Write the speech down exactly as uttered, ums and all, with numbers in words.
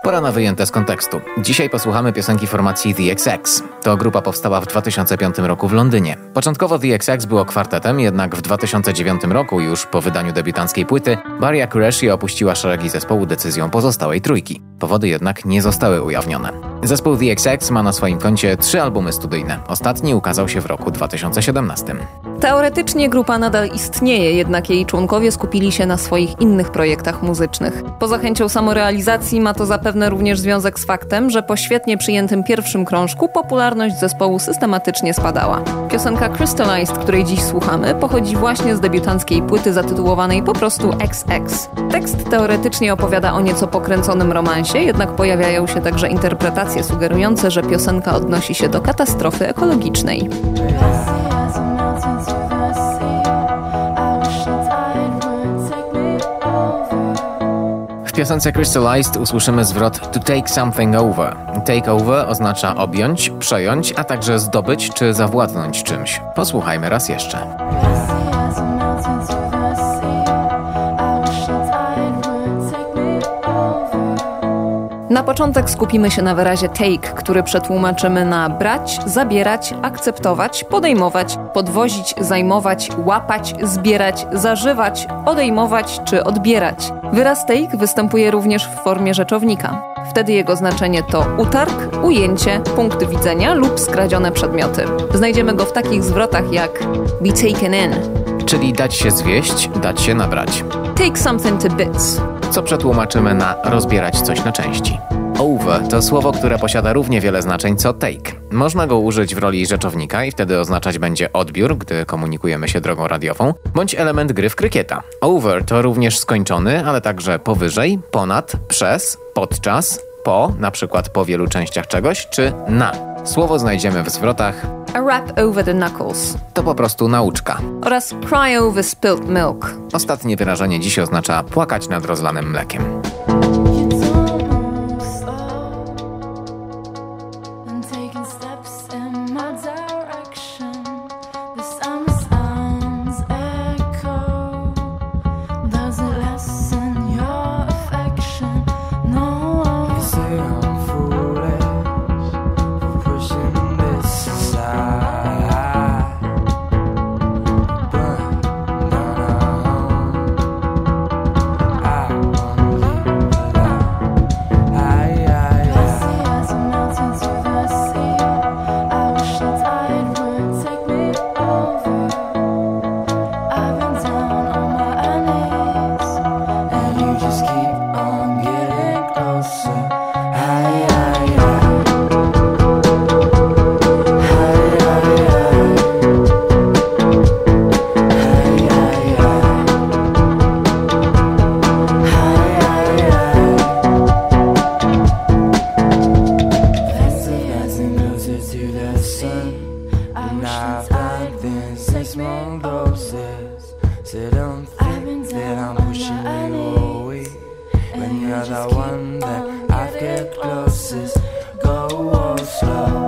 Pora na wyjęte z kontekstu. Dzisiaj posłuchamy piosenki formacji The X X. To grupa powstała w dwa tysiące piątym roku w Londynie. Początkowo The X X było kwartetem, jednak w dwa tysiące dziewiątym roku, już po wydaniu debiutanckiej płyty, Barya Qureshi opuściła szeregi zespołu decyzją pozostałej trójki. Powody jednak nie zostały ujawnione. Zespół The X X ma na swoim koncie trzy albumy studyjne. Ostatni ukazał się w roku dwa tysiące siedemnastym. Teoretycznie grupa nadal istnieje, jednak jej członkowie skupili się na swoich innych projektach muzycznych. Poza chęcią samorealizacji ma to zapewne również związek z faktem, że po świetnie przyjętym pierwszym krążku popularność zespołu systematycznie spadała. Piosenka Crystallized, której dziś słuchamy, pochodzi właśnie z debiutanckiej płyty zatytułowanej po prostu X X. Tekst teoretycznie opowiada o nieco pokręconym romansie, jednak pojawiają się także interpretacje sugerujące, że piosenka odnosi się do katastrofy ekologicznej. W piosence Crystallized usłyszymy zwrot to take something over. Take over oznacza objąć, przejąć, a także zdobyć czy zawładnąć czymś. Posłuchajmy raz jeszcze. Na początek skupimy się na wyrazie take, który przetłumaczymy na brać, zabierać, akceptować, podejmować, podwozić, zajmować, łapać, zbierać, zażywać, odejmować czy odbierać. Wyraz take występuje również w formie rzeczownika. Wtedy jego znaczenie to utarg, ujęcie, punkt widzenia lub skradzione przedmioty. Znajdziemy go w takich zwrotach jak be taken in, czyli dać się zwieść, dać się nabrać. Take something to bits, co przetłumaczymy na rozbierać coś na części. Over to słowo, które posiada równie wiele znaczeń co take. Można go użyć w roli rzeczownika i wtedy oznaczać będzie odbiór, gdy komunikujemy się drogą radiową, bądź element gry w krykieta. Over to również skończony, ale także powyżej, ponad, przez, podczas, po, na przykład po wielu częściach czegoś, czy na. Słowo znajdziemy w zwrotach a rap over the knuckles, to po prostu nauczka, oraz cry over spilt milk. Ostatnie wyrażenie dziś oznacza płakać nad rozlanym mlekiem. You're the one that I get closest. Go slow.